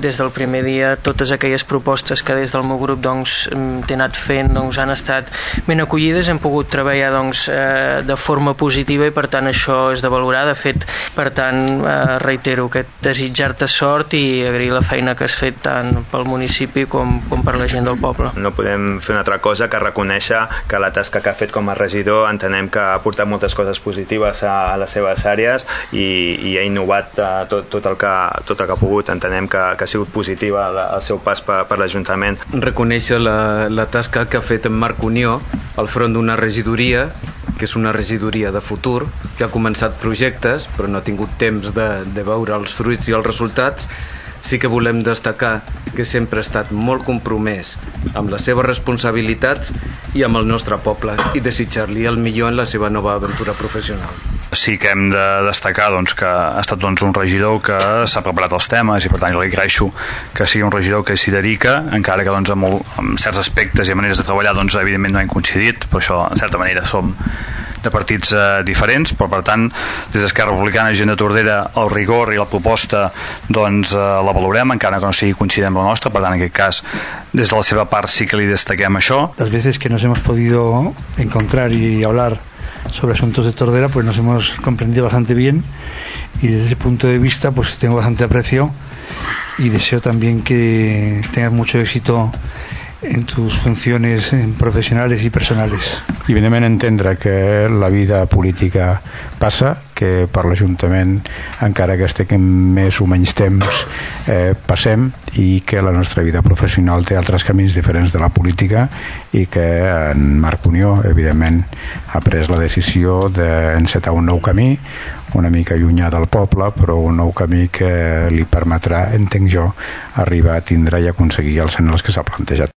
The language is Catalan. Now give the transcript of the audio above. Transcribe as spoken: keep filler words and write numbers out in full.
Des del primer dia, totes aquelles propostes que des del meu grup doncs, t'he anat fent doncs, han estat ben acollides, hem pogut treballar doncs, eh, de forma positiva i per tant això és de valorar. De fet, per tant, eh, reitero que desitjar-te sort i agrair la feina que has fet tant pel municipi com, com per la gent del poble. No podem fer una altra cosa que reconèixer que la tasca que ha fet com a regidor entenem que ha portat moltes coses positives a, a les seves àrees i, i ha innovat eh, tot, tot, el que, tot el que ha pogut. Entenem que, que ha sigut positiva el seu pas per, per l'Ajuntament. Reconèixer la, la tasca que ha fet en Marc Unió al front d'una regidoria, que és una regidoria de futur, que ha començat projectes però no ha tingut temps de, de veure els fruits i els resultats. Sí que volem destacar que sempre ha estat molt compromès amb les seves responsabilitats i amb el nostre poble i desitjar-li el millor en la seva nova aventura professional. Sí que hem de destacar doncs, que ha estat doncs, un regidor que s'ha preparat els temes i per tant li agraeixo que sigui un regidor que s'hi dedica, encara que doncs, amb, molt, amb certs aspectes i maneres de treballar doncs, evidentment no hem coincidit, però això en certa manera som de partits eh, diferents, però per tant des d'Esquerra Republicana i Gent de Tordera el rigor i la proposta doncs, eh, la valorem, encara que no sigui coincident amb la nostra. Per tant, en aquest cas, des de la seva part sí que li destaquem això. Las veces que nos hemos podido encontrar y hablar sobre asuntos de Tordera, pues nos hemos comprendido bastante bien y desde ese punto de vista pues tengo bastante aprecio y deseo también que tengas mucho éxito en tus funciones professionals i personals. I evidentment entendre que la vida política passa, que per l'Ajuntament, encara que estiguem més o menys temps, eh, passem, i que la nostra vida professional té altres camins diferents de la política i que en Marc Unió, evidentment, ha pres la decisió d'encetar un nou camí, una mica llunyà del poble, però un nou camí que li permetrà, entenc jo, arribar a tindre i aconseguir els anhels que s'ha plantejat.